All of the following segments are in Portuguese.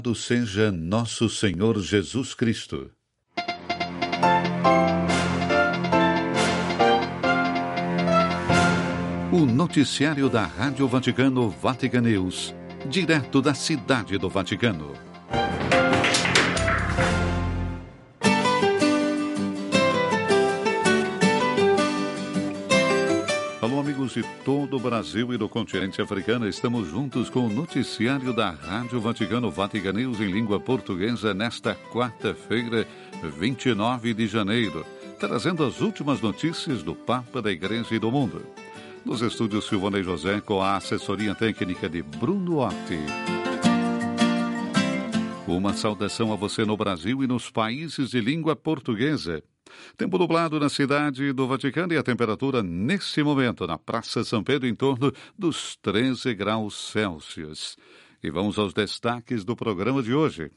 Louvado seja nosso Senhor Jesus Cristo. O noticiário da Rádio Vaticano, Vatican News, direto da Cidade do Vaticano. Alô, amigos de todo o Brasil e do continente africano, estamos juntos com o noticiário da Rádio Vaticano, Vatican News em língua portuguesa nesta quarta-feira, 29 de janeiro, trazendo as últimas notícias do Papa, da Igreja e do mundo. Nos estúdios Silvonei José com a assessoria técnica de Bruno Orti. Uma saudação a você no Brasil e nos países de língua portuguesa. Tempo nublado na cidade do Vaticano e a temperatura nesse momento na Praça São Pedro em torno dos 13 graus Celsius. E vamos aos destaques do programa de hoje.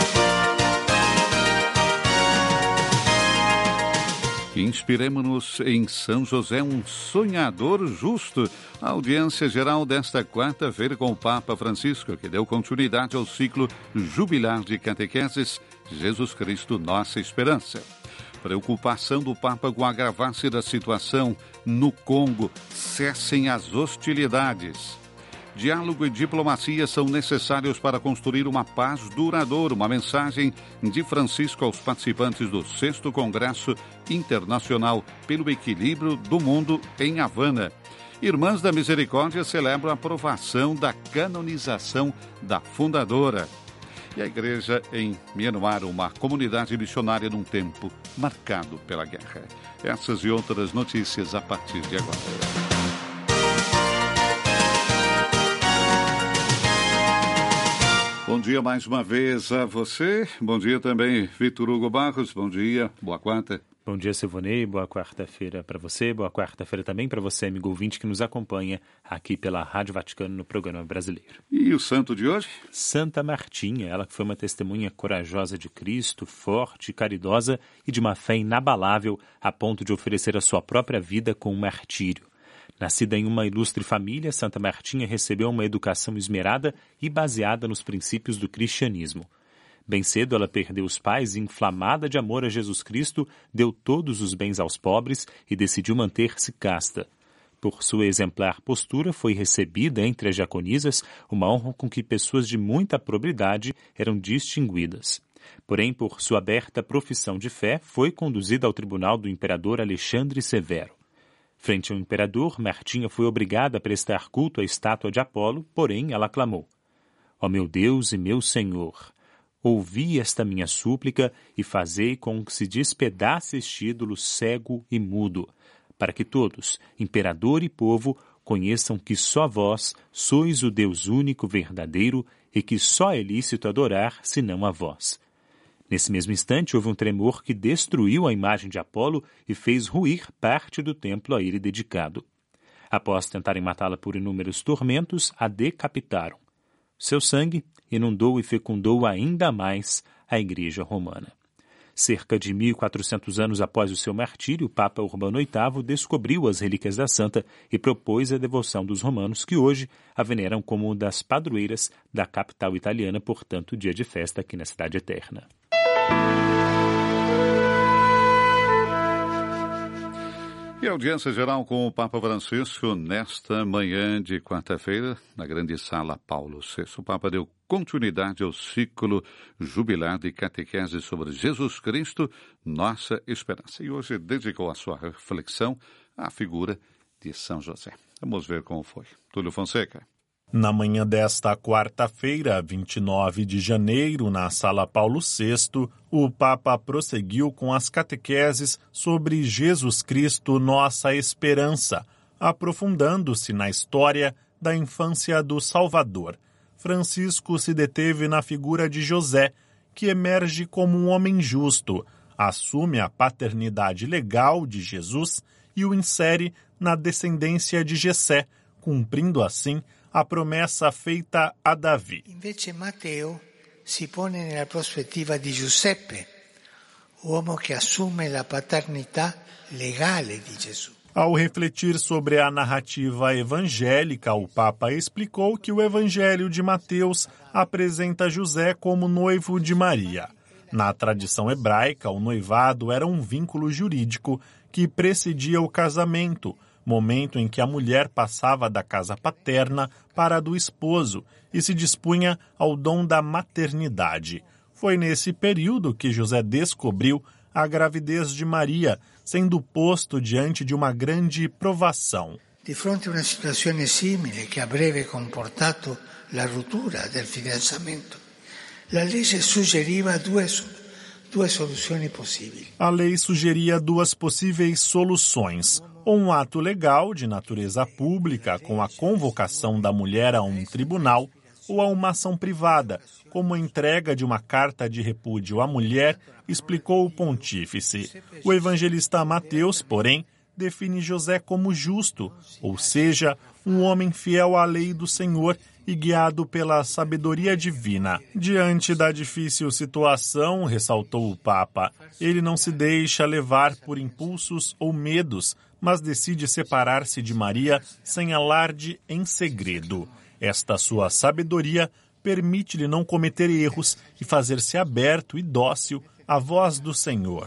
Inspiremos-nos em São José, um sonhador justo. A audiência geral desta quarta-feira com o Papa Francisco, que deu continuidade ao ciclo jubilar de catequeses Jesus Cristo, Nossa Esperança. Preocupação do Papa com o agravar-se da situação no Congo. Cessem as hostilidades. Diálogo e diplomacia são necessários para construir uma paz duradoura. Uma mensagem de Francisco aos participantes do 6º Congresso Internacional pelo Equilíbrio do Mundo em Havana. Irmãs da Misericórdia celebram a aprovação da canonização da fundadora. E a igreja em Myanmar, uma comunidade missionária num tempo marcado pela guerra. Essas e outras notícias a partir de agora. Bom dia mais uma vez a você. Bom dia também, Vitor Hugo Barros. Bom dia, boa quarta. Bom dia, Silvonei. Boa quarta-feira para você. Boa quarta-feira também para você, amigo ouvinte, que nos acompanha aqui pela Rádio Vaticano no programa brasileiro. E o santo de hoje? Santa Martinha, ela que foi uma testemunha corajosa de Cristo, forte, caridosa e de uma fé inabalável a ponto de oferecer a sua própria vida com um martírio. Nascida em uma ilustre família, Santa Martinha recebeu uma educação esmerada e baseada nos princípios do cristianismo. Bem cedo ela perdeu os pais e, inflamada de amor a Jesus Cristo, deu todos os bens aos pobres e decidiu manter-se casta. Por sua exemplar postura, foi recebida entre as diaconisas, uma honra com que pessoas de muita probidade eram distinguidas. Porém, por sua aberta profissão de fé, foi conduzida ao tribunal do imperador Alexandre Severo. Frente ao imperador, Martinha foi obrigada a prestar culto à estátua de Apolo, porém ela clamou: «Ó meu Deus e meu Senhor, ouvi esta minha súplica e fazei com que se despedace este ídolo cego e mudo, para que todos, imperador e povo, conheçam que só vós sois o Deus único verdadeiro e que só é lícito adorar, senão a vós». Nesse mesmo instante, houve um tremor que destruiu a imagem de Apolo e fez ruir parte do templo a ele dedicado. Após tentarem matá-la por inúmeros tormentos, a decapitaram. Seu sangue inundou e fecundou ainda mais a Igreja Romana. Cerca de 1.400 anos após o seu martírio, o Papa Urbano VIII descobriu as relíquias da santa e propôs a devoção dos romanos, que hoje a veneram como uma das padroeiras da capital italiana, portanto, dia de festa aqui na Cidade Eterna. E a audiência geral com o Papa Francisco nesta manhã de quarta-feira, na grande sala Paulo VI. O Papa deu continuidade ao ciclo jubilar de catequese sobre Jesus Cristo, Nossa Esperança. E hoje dedicou a sua reflexão à figura de São José. Vamos ver como foi. Túlio Fonseca. Na manhã desta quarta-feira, 29 de janeiro, na Sala Paulo VI, o Papa prosseguiu com as catequeses sobre Jesus Cristo, Nossa Esperança, aprofundando-se na história da infância do Salvador. Francisco se deteve na figura de José, que emerge como um homem justo, assume a paternidade legal de Jesus e o insere na descendência de Jessé, cumprindo assim a promessa feita a Davi. Invece Matteo si pone nella prospettiva di Giuseppe, uomo che assume la paternità legale di Gesù. Ao refletir sobre a narrativa evangélica, o Papa explicou que o Evangelho de Mateus apresenta José como noivo de Maria. Na tradição hebraica, o noivado era um vínculo jurídico que precedia o casamento, momento em que a mulher passava da casa paterna para a do esposo e se dispunha ao dom da maternidade. Foi nesse período que José descobriu a gravidez de Maria, sendo posto diante de uma grande provação. Di fronte a una situazione simile che a breve comportato la rottura del fidanzamento, la legge suggeriva due soluzioni possibili. A lei sugeria duas possíveis soluções: ou um ato legal de natureza pública, com a convocação da mulher a um tribunal, ou a uma ação privada, como a entrega de uma carta de repúdio à mulher, explicou o pontífice. O evangelista Mateus, porém, define José como justo, ou seja, um homem fiel à lei do Senhor e guiado pela sabedoria divina. Diante da difícil situação, ressaltou o Papa, ele não se deixa levar por impulsos ou medos, mas decide separar-se de Maria sem alarde, em segredo. Esta sua sabedoria permite-lhe não cometer erros e fazer-se aberto e dócil à voz do Senhor.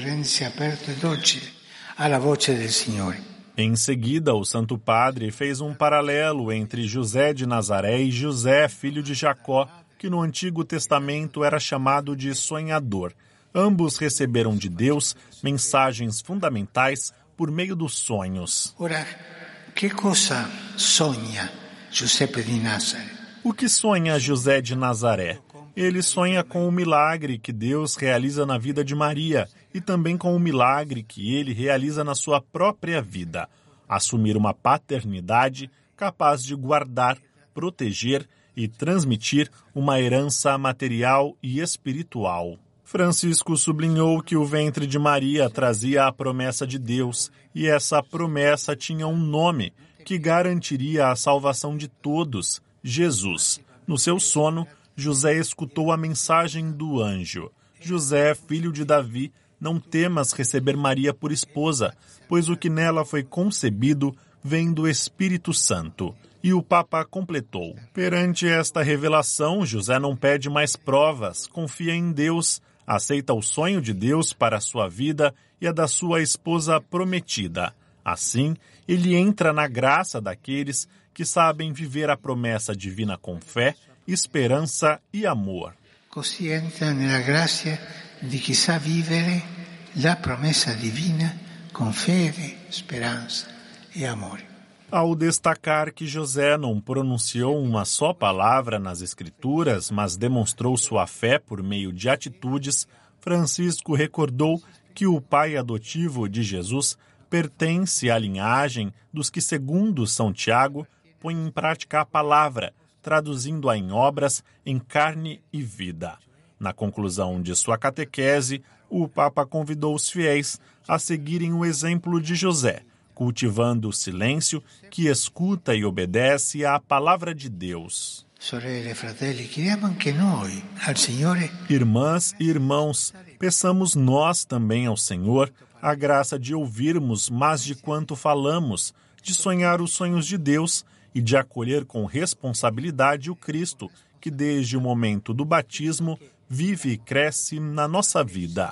Em seguida, o Santo Padre fez um paralelo entre José de Nazaré e José, filho de Jacó, que no Antigo Testamento era chamado de sonhador. Ambos receberam de Deus mensagens fundamentais por meio dos sonhos. Ora, que cosa sonha Giuseppe di Nazaré? O que sonha José de Nazaré? Ele sonha com o milagre que Deus realiza na vida de Maria e também com o milagre que ele realiza na sua própria vida. Assumir uma paternidade capaz de guardar, proteger e transmitir uma herança material e espiritual. Francisco sublinhou que o ventre de Maria trazia a promessa de Deus e essa promessa tinha um nome que garantiria a salvação de todos, Jesus. No seu sono, José escutou a mensagem do anjo. José, filho de Davi, não temas receber Maria por esposa, pois o que nela foi concebido vem do Espírito Santo. E o Papa completou. Perante esta revelação, José não pede mais provas, confia em Deus, aceita o sonho de Deus para a sua vida e a da sua esposa prometida. Assim, ele entra na graça daqueles que sabem viver a promessa divina com fé, esperança e amor. Così entra nella grazia di chi sa vivere la promessa divina com fede, esperança e amor. Ao destacar que José não pronunciou uma só palavra nas Escrituras, mas demonstrou sua fé por meio de atitudes, Francisco recordou que o pai adotivo de Jesus pertence à linhagem dos que, segundo São Tiago, põem em prática a palavra, traduzindo-a em obras, em carne e vida. Na conclusão de sua catequese, o Papa convidou os fiéis a seguirem o exemplo de José, cultivando o silêncio que escuta e obedece à palavra de Deus. Sorelle e fratelli, chiediamo anche noi al Signore. Irmãs e irmãos, peçamos nós também ao Senhor a graça de ouvirmos mais de quanto falamos, de sonhar os sonhos de Deus e de acolher com responsabilidade o Cristo, que desde o momento do batismo vive e cresce na nossa vida.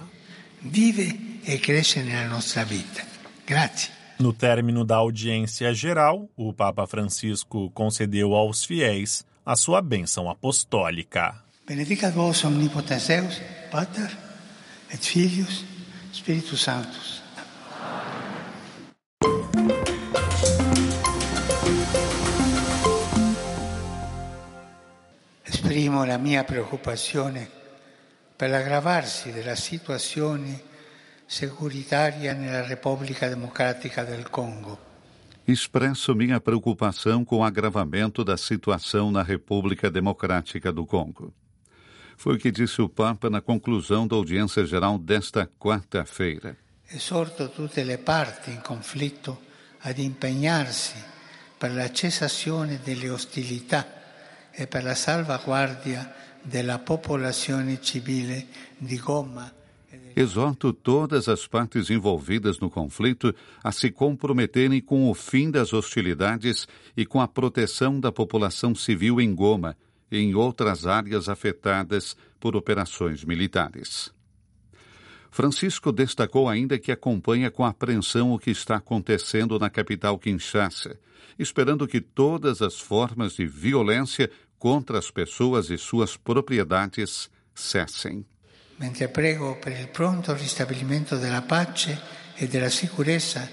Vive e cresce nella nostra vita. Grazie. No término da audiência geral, o Papa Francisco concedeu aos fiéis a sua bênção apostólica. Benedicat vos omnipotens Deus, Pater et Filius, Spiritus Sanctus. Esprimo la mia preoccupazione per l'aggravarsi della situazione securitaria nella Repubblica Democrática del Congo. Expresso minha preocupação com o agravamento da situação na República Democrática do Congo. Foi o que disse o Papa na conclusão da audiência geral desta quarta-feira. Esorto tutte le parti in conflitto ad impegnarsi per la cessazione delle ostilità e per la salvaguardia della popolazione civile di Goma. Exorto todas as partes envolvidas no conflito a se comprometerem com o fim das hostilidades e com a proteção da população civil em Goma e em outras áreas afetadas por operações militares. Francisco destacou ainda que acompanha com apreensão o que está acontecendo na capital Kinshasa, esperando que todas as formas de violência contra as pessoas e suas propriedades cessem. Mentre prego per il pronto ristabilimento della pace e della sicurezza,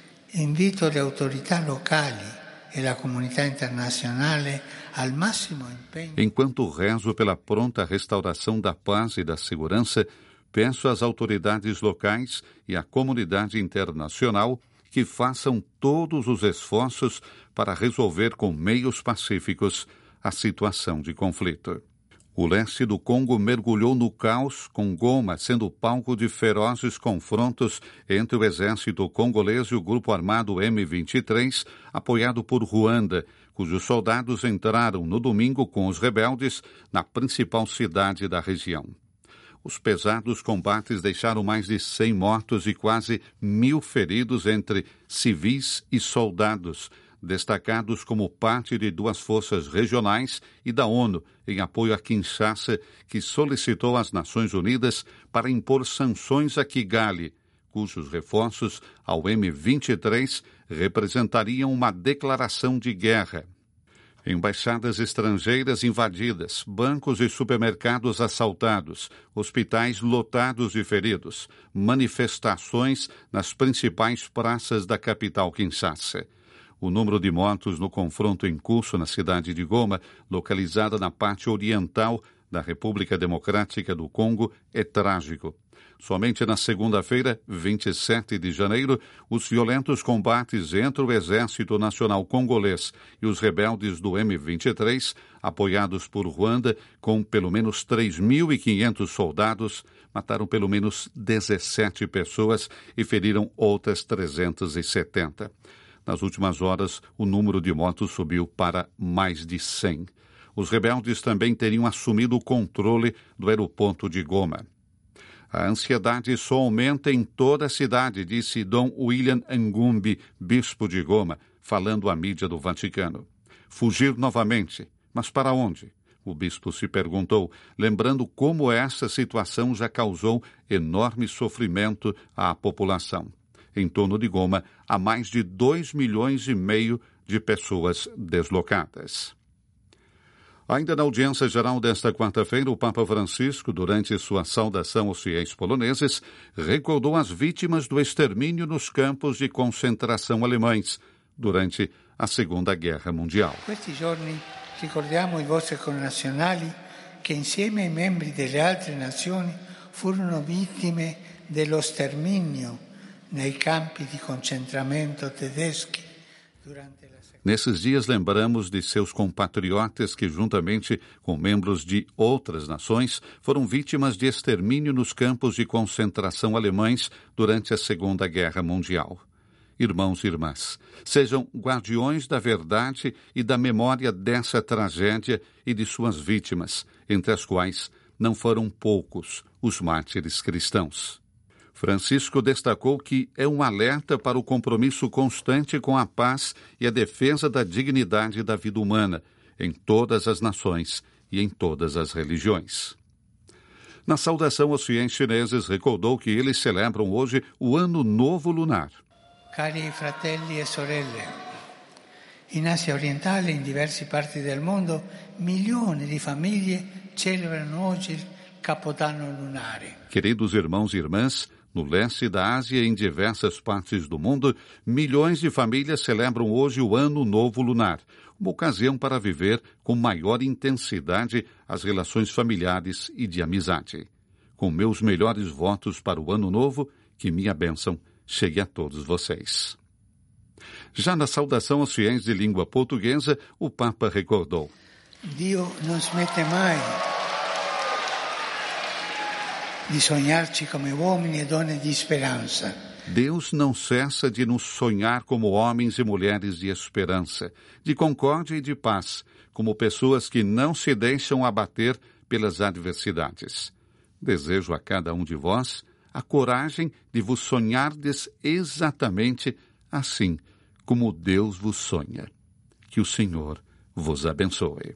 invito le autorità locali e la comunità internazionale al massimo impegno. Enquanto rezo pela pronta restauração da paz e da segurança, peço às autoridades locais e à comunidade internacional que façam todos os esforços para resolver com meios pacíficos a situação de conflito. O leste do Congo mergulhou no caos, com Goma sendo palco de ferozes confrontos entre o exército congolês e o grupo armado M23, apoiado por Ruanda, cujos soldados entraram no domingo com os rebeldes na principal cidade da região. Os pesados combates deixaram mais de 100 mortos e quase 1.000 feridos entre civis e soldados, destacados como parte de 2 forças regionais e da ONU, em apoio a Kinshasa, que solicitou às Nações Unidas para impor sanções a Kigali, cujos reforços ao M23 representariam uma declaração de guerra. Embaixadas estrangeiras invadidas, bancos e supermercados assaltados, hospitais lotados de feridos, manifestações nas principais praças da capital Kinshasa. O número de mortos no confronto em curso na cidade de Goma, localizada na parte oriental da República Democrática do Congo, é trágico. Somente na segunda-feira, 27 de janeiro, os violentos combates entre o Exército Nacional Congolês e os rebeldes do M23, apoiados por Ruanda, com pelo menos 3.500 soldados, mataram pelo menos 17 pessoas e feriram outras 370. Nas últimas horas, o número de mortos subiu para mais de 100. Os rebeldes também teriam assumido o controle do aeroporto de Goma. A ansiedade só aumenta em toda a cidade, disse Dom William Ngumbi, bispo de Goma, falando à mídia do Vaticano. Fugir novamente, mas para onde? O bispo se perguntou, lembrando como essa situação já causou enorme sofrimento à população. Em torno de Goma, há mais de 2,5 milhões de pessoas deslocadas. Ainda na audiência geral desta quarta-feira, o Papa Francisco, durante sua saudação aos fiéis poloneses, recordou as vítimas do extermínio nos campos de concentração alemães durante a Segunda Guerra Mundial. Questi giorni ricordiamo i vostri connazionali che insieme ai membri delle altre nazioni furono vittime dello sterminio nei campi di concentramento tedeschi durante la Nesses dias lembramos de seus compatriotas que, juntamente com membros de outras nações, foram vítimas de extermínio nos campos de concentração alemães durante a Segunda Guerra Mundial. Irmãos e irmãs, sejam guardiões da verdade e da memória dessa tragédia e de suas vítimas, entre as quais não foram poucos os mártires cristãos. Francisco destacou que é um alerta para o compromisso constante com a paz e a defesa da dignidade da vida humana em todas as nações e em todas as religiões. Na saudação aos fiéis chineses, recordou que eles celebram hoje o Ano Novo Lunar. Cari fratelli e sorelle, in Asia orientale e in diverse parti del mondo, milioni di famiglie celebrano oggi il Capodanno lunare. Queridos irmãos e irmãs, no leste da Ásia e em diversas partes do mundo, milhões de famílias celebram hoje o Ano Novo Lunar, uma ocasião para viver com maior intensidade as relações familiares e de amizade. Com meus melhores votos para o Ano Novo, que minha bênção chegue a todos vocês. Já na saudação aos fiéis de língua portuguesa, o Papa recordou: Dio non smette mai di sognarci come uomini e donne di speranza. Deus não cessa de nos sonhar como homens e mulheres de esperança, de concórdia e de paz, como pessoas que não se deixam abater pelas adversidades. Desejo a cada um de vós a coragem de vos sonhardes exatamente assim como Deus vos sonha. Que o Senhor vos abençoe.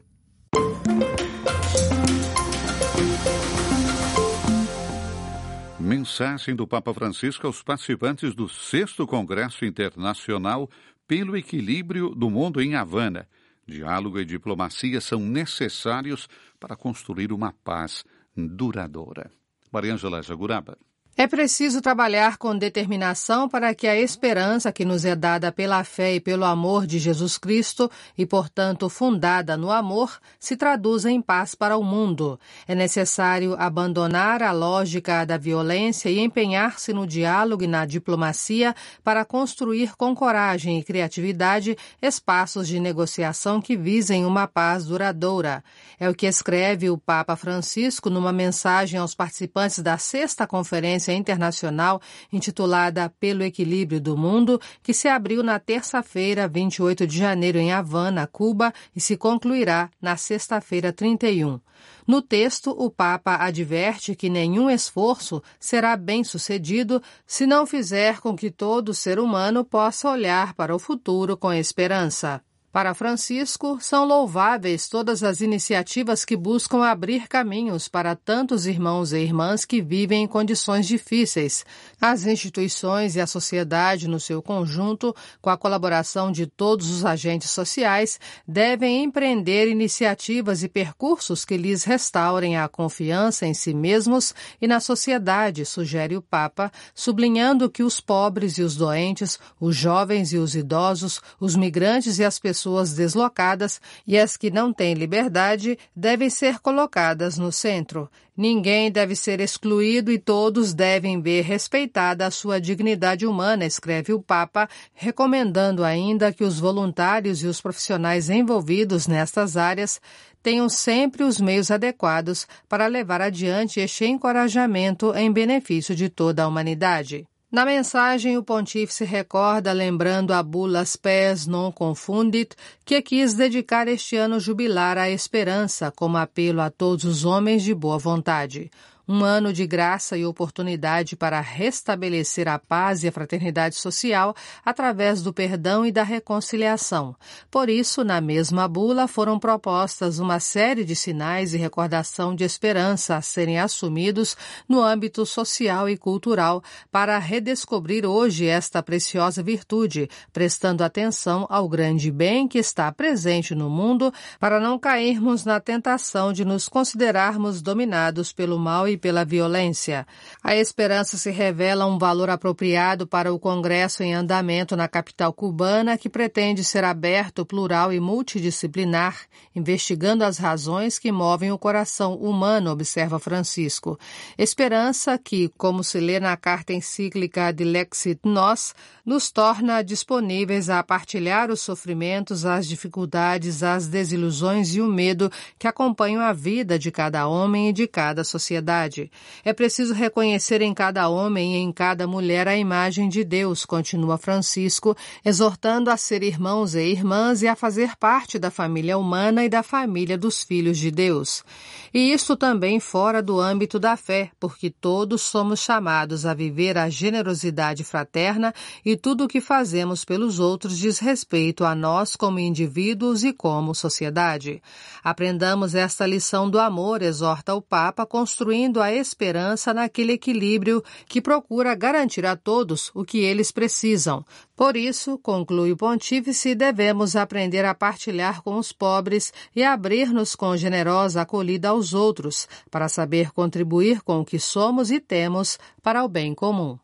Mensagem do Papa Francisco aos participantes do 6º Congresso Internacional pelo Equilíbrio do Mundo em Havana. Diálogo e diplomacia são necessários para construir uma paz duradoura. Mariângela Jaguraba. É preciso trabalhar com determinação para que a esperança que nos é dada pela fé e pelo amor de Jesus Cristo e, portanto, fundada no amor, se traduza em paz para o mundo. É necessário abandonar a lógica da violência e empenhar-se no diálogo e na diplomacia para construir com coragem e criatividade espaços de negociação que visem uma paz duradoura. É o que escreve o Papa Francisco numa mensagem aos participantes da 6ª Conferência Internacional intitulada Pelo Equilíbrio do Mundo, que se abriu na terça-feira, 28 de janeiro, em Havana, Cuba, e se concluirá na sexta-feira, 31. No texto, o Papa adverte que nenhum esforço será bem-sucedido se não fizer com que todo ser humano possa olhar para o futuro com esperança. Para Francisco, são louváveis todas as iniciativas que buscam abrir caminhos para tantos irmãos e irmãs que vivem em condições difíceis. As instituições e a sociedade, no seu conjunto, com a colaboração de todos os agentes sociais, devem empreender iniciativas e percursos que lhes restaurem a confiança em si mesmos e na sociedade, sugere o Papa, sublinhando que os pobres e os doentes, os jovens e os idosos, os migrantes e as pessoas deslocadas e as que não têm liberdade devem ser colocadas no centro. Ninguém deve ser excluído e todos devem ver respeitada a sua dignidade humana, escreve o Papa, recomendando ainda que os voluntários e os profissionais envolvidos nestas áreas tenham sempre os meios adequados para levar adiante este encorajamento em benefício de toda a humanidade. Na mensagem, o pontífice recorda, lembrando a bula Spes non confundit, que quis dedicar este ano jubilar à esperança como apelo a todos os homens de boa vontade. Um ano de graça e oportunidade para restabelecer a paz e a fraternidade social através do perdão e da reconciliação. Por isso, na mesma bula, foram propostas uma série de sinais e recordação de esperança a serem assumidos no âmbito social e cultural para redescobrir hoje esta preciosa virtude, prestando atenção ao grande bem que está presente no mundo para não cairmos na tentação de nos considerarmos dominados pelo mal e pela violência. A esperança se revela um valor apropriado para o Congresso em andamento na capital cubana, que pretende ser aberto, plural e multidisciplinar, investigando as razões que movem o coração humano, observa Francisco. Esperança que, como se lê na carta encíclica de Lexit Nos, nos torna disponíveis a partilhar os sofrimentos, as dificuldades, as desilusões e o medo que acompanham a vida de cada homem e de cada sociedade. É preciso reconhecer em cada homem e em cada mulher a imagem de Deus, continua Francisco, exortando a ser irmãos e irmãs e a fazer parte da família humana e da família dos filhos de Deus. E isso também fora do âmbito da fé, porque todos somos chamados a viver a generosidade fraterna e tudo o que fazemos pelos outros diz respeito a nós como indivíduos e como sociedade. Aprendamos esta lição do amor, exorta o Papa, construindo a esperança naquele equilíbrio que procura garantir a todos o que eles precisam. Por isso, conclui o pontífice, devemos aprender a partilhar com os pobres e abrir-nos com generosa acolhida aos outros, para saber contribuir com o que somos e temos para o bem comum.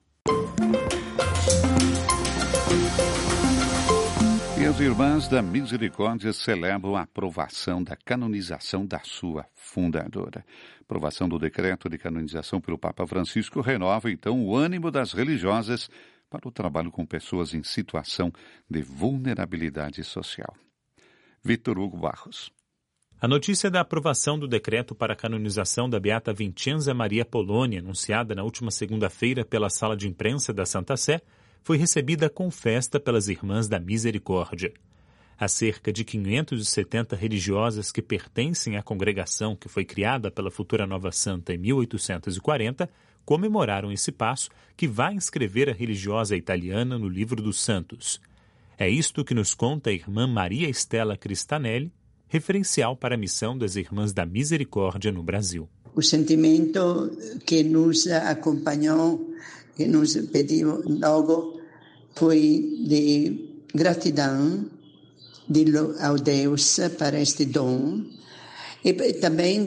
E as Irmãs da Misericórdia celebram a aprovação da canonização da sua fundadora. A aprovação do decreto de canonização pelo Papa Francisco renova, então, o ânimo das religiosas para o trabalho com pessoas em situação de vulnerabilidade social. Vitor Hugo Barros. A notícia da aprovação do decreto para a canonização da Beata Vincenza Maria Poloni, anunciada na última segunda-feira pela Sala de Imprensa da Santa Sé, foi recebida com festa pelas Irmãs da Misericórdia. Há cerca de 570 religiosas que pertencem à congregação que foi criada pela futura Nova Santa em 1840, comemoraram esse passo que vai inscrever a religiosa italiana no livro dos Santos. É isto que nos conta a irmã Maria Estela Cristanelli, referencial para a missão das Irmãs da Misericórdia no Brasil. O sentimento que nos acompanhou, que nos pediu logo, foi de gratidão ao Deus para este dom e também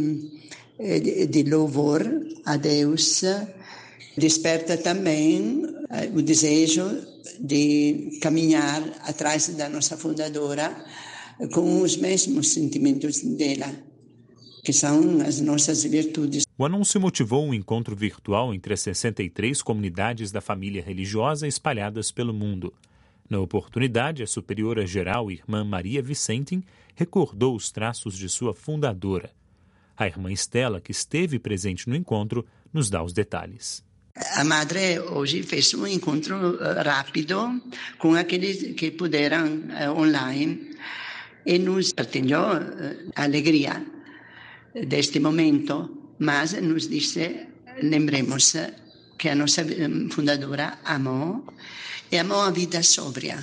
de louvor a Deus. Desperta também o desejo de caminhar atrás da nossa fundadora com os mesmos sentimentos dela, que são as nossas virtudes. O anúncio motivou um encontro virtual entre as 63 comunidades da família religiosa espalhadas pelo mundo. Na oportunidade, a superiora-geral, irmã Maria Vicentin, recordou os traços de sua fundadora. A irmã Estela, que esteve presente no encontro, nos dá os detalhes. A madre hoje fez um encontro rápido com aqueles que puderam online e nos partilhou a alegria deste momento, mas nos disse, lembremos que a nossa fundadora amou a vida sóbria,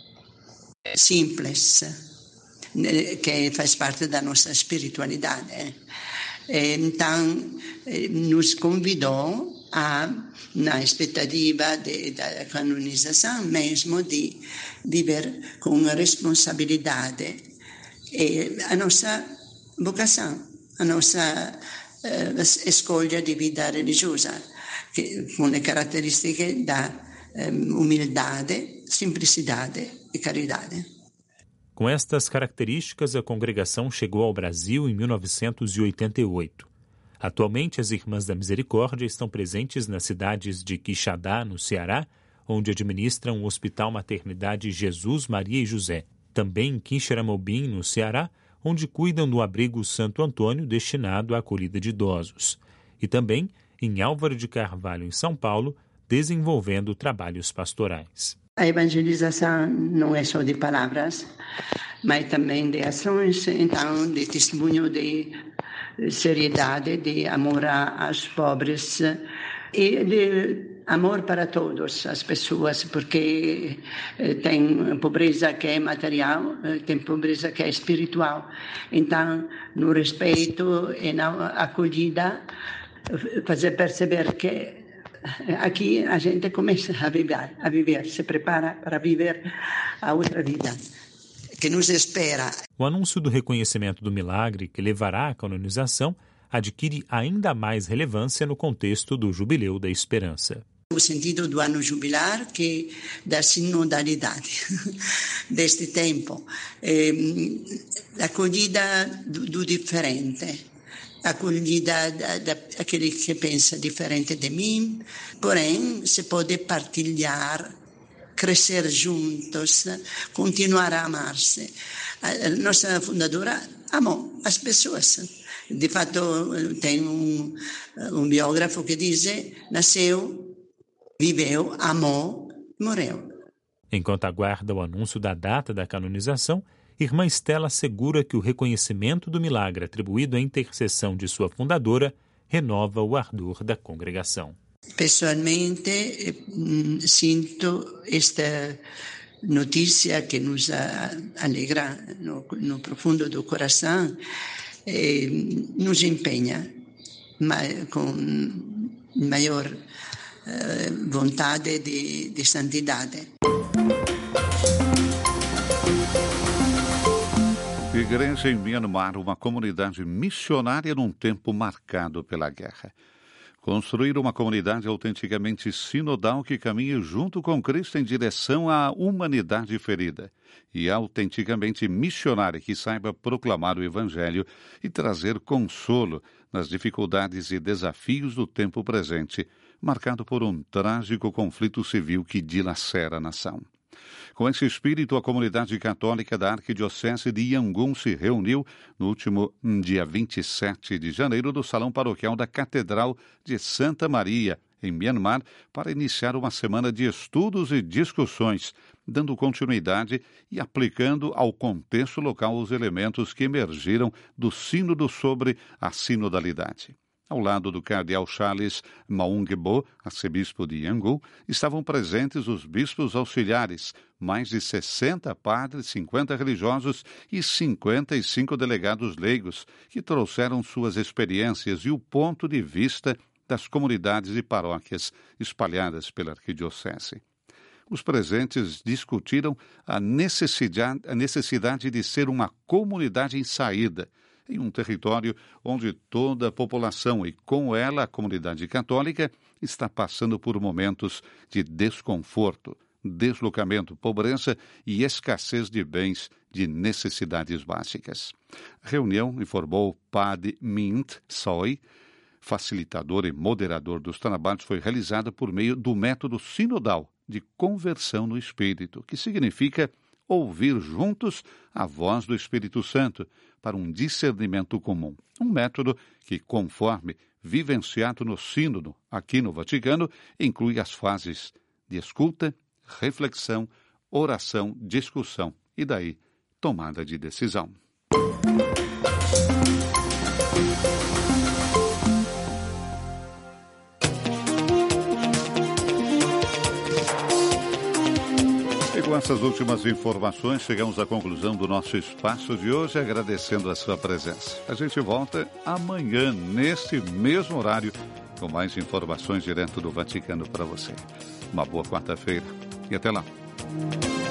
simples, que faz parte da nossa espiritualidade. Então, nos convidou na expectativa da canonização mesmo, de viver com responsabilidade a nossa vocação, a nossa escolha de vida religiosa, com as características da humildade, simplicidade e caridade. Com estas características, a congregação chegou ao Brasil em 1988. Atualmente, as Irmãs da Misericórdia estão presentes nas cidades de Quixadá, no Ceará, onde administram o Hospital Maternidade Jesus, Maria e José. Também em Quixeramobim, no Ceará, onde cuidam do abrigo Santo Antônio, destinado à acolhida de idosos. E também em Álvaro de Carvalho, em São Paulo, desenvolvendo trabalhos pastorais. A evangelização não é só de palavras, mas também de ações, então, de testemunho de seriedade, de amor aos pobres e de amor para todas as pessoas, porque tem pobreza que é material, tem pobreza que é espiritual. Então, no respeito e na acolhida, fazer perceber que aqui a gente começa a viver, se prepara para viver a outra vida que nos espera. O anúncio do reconhecimento do milagre, que levará à canonização, adquire ainda mais relevância no contexto do Jubileu da Esperança. O sentido do ano jubilar, que da sinodalidade deste tempo, a acolhida do diferente, a acolhida daquele que pensa diferente de mim, porém se pode partilhar, crescer juntos, continuar a amar-se. A nossa fundadora amou as pessoas. De fato, tem um biógrafo que diz: nasceu, viveu, amou, morreu. Enquanto aguarda o anúncio da data da canonização, Irmã Estela assegura que o reconhecimento do milagre atribuído à intercessão de sua fundadora renova o ardor da congregação. Pessoalmente, sinto esta notícia que nos alegra no profundo do coração, nos empenha com maior vontade de santidade. Igreja em Myanmar, uma comunidade missionária num tempo marcado pela guerra. Construir uma comunidade autenticamente sinodal que caminhe junto com Cristo em direção à humanidade ferida e autenticamente missionária que saiba proclamar o Evangelho e trazer consolo nas dificuldades e desafios do tempo presente, marcado por um trágico conflito civil que dilacera a nação. Com esse espírito, a comunidade católica da Arquidiocese de Yangon se reuniu no último dia 27 de janeiro no Salão Paroquial da Catedral de Santa Maria, em Myanmar, para iniciar uma semana de estudos e discussões, dando continuidade e aplicando ao contexto local os elementos que emergiram do Sínodo sobre a sinodalidade. Ao lado do cardeal Charles Maungebo, arcebispo de Yangon, estavam presentes os bispos auxiliares, mais de 60 padres, 50 religiosos e 55 delegados leigos, que trouxeram suas experiências e o ponto de vista das comunidades e paróquias espalhadas pela arquidiocese. Os presentes discutiram a necessidade de ser uma comunidade em saída, em um território onde toda a população e, com ela, a comunidade católica, está passando por momentos de desconforto, deslocamento, pobreza e escassez de bens de necessidades básicas. A reunião, informou Padre Mint Soy, facilitador e moderador dos trabalhos, foi realizada por meio do método sinodal de conversão no Espírito, que significa ouvir juntos a voz do Espírito Santo para um discernimento comum. Um método que, conforme vivenciado no Sínodo aqui no Vaticano, inclui as fases de escuta, reflexão, oração, discussão e daí tomada de decisão. E com essas últimas informações, chegamos à conclusão do nosso espaço de hoje, agradecendo a sua presença. A gente volta amanhã, neste mesmo horário, com mais informações direto do Vaticano para você. Uma boa quarta-feira e até lá.